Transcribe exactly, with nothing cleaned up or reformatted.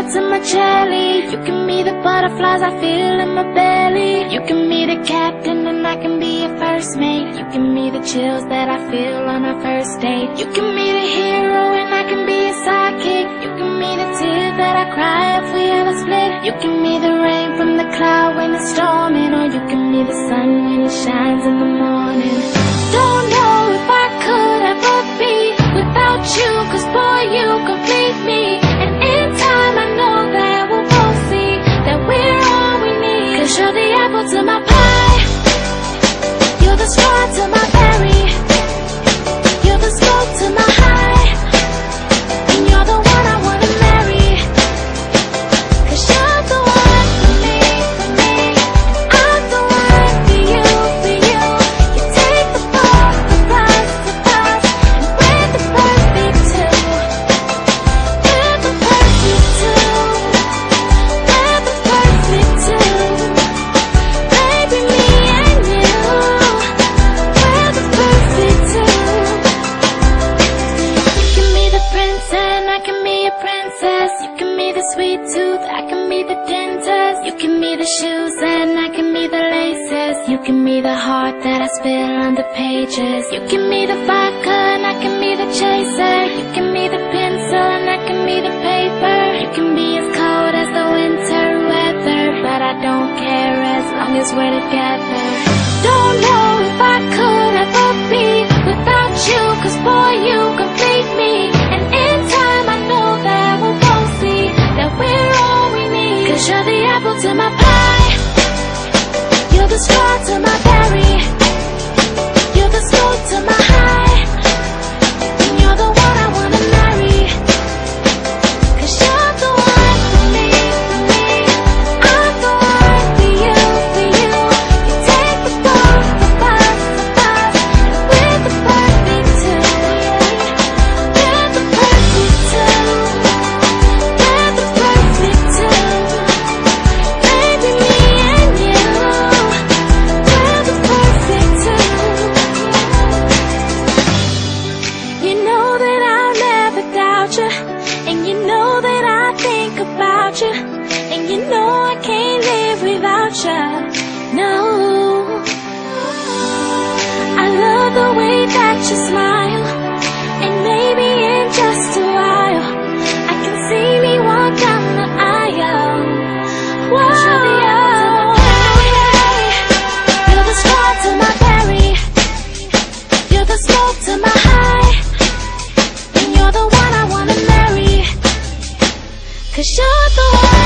butter to my jelly. You can be the butterflies I feel in my belly. You can be the captain and I can be your first mate. You can be the chills that I feel on our first date. You can be the hero and I can be your sidekick. You can be the tears that I cry if we ever split. You can be the rain from the cloud when it's storming, or you can be the sun when it shines in the morning. Don't know if I could ever be without you, 'cause boy, you complete me. And in time I know that we'll both see that we're all we need. 'Cause you're the apple to my pie, you're the straw to my berry, you're the smoke to my high, and you're the one I wanna marry. 'Cause you're the one for me, for me, I'm the one for you, for you. You take the fall, the rise, the past, and we're the perfect two. We're the perfect two. We're the perfect two. Baby, me and you, we're the perfect two. You can be the prince and I can be a princess. You can be the sweet tooth, I can be the dentist. You can be the shoes and I can be the laces. You can be the heart that I spill on the pages. You can be the vodka and I can be the chaser. You can be the pencil and I can be the paper. You can be as cold as the winter weather, but I don't care as long as we're together. Don't know if I could ever be without you, 'cause boy, you complete me. And in time I know that we'll both see that we're all we need. 'Cause you're the apple to my pie, you're the straw to my berry, you're the smoke to my high, and you're the one I wanna marry. 'Cause you're the one for me, for me, I'm the one for you, for you. You take the fall, the bus, the bus, and we're the perfect two. We're the perfect two. We're the perfect two. Baby, me and you, we're the perfect two. You know that I'll never doubt you, and you know that I think about you, and you know I can't live without you. No, I love the way that you smile, and maybe in just a while I can see me walk down the aisle. Whoa, you're the straw to my berry, you're the smoke to my high, and you're the one I wanna marry. 'Cause you're the one